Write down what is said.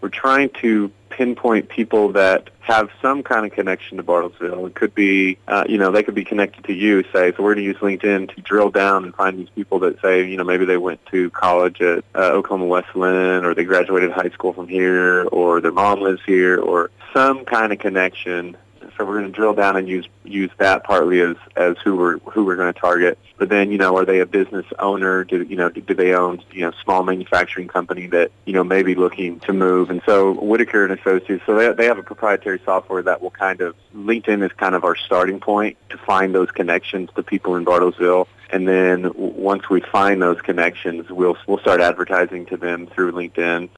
we're trying to pinpoint people that have some kind of connection to Bartlesville. It could be, they could be connected to you, say. So we're going to use LinkedIn to drill down and find these people that say, maybe they went to college at Oklahoma Wesleyan, or they graduated high school from here, or their mom lives here, or some kind of connection. So we're going to drill down and use that partly as who we're going to target. But then, are they a business owner? Do they own small manufacturing company that may be looking to move? And so Whitaker and Associates, so they have a proprietary software that will LinkedIn is kind of our starting point to find those connections to people in Bartlesville. And then once we find those connections, we'll start advertising to them through LinkedIn.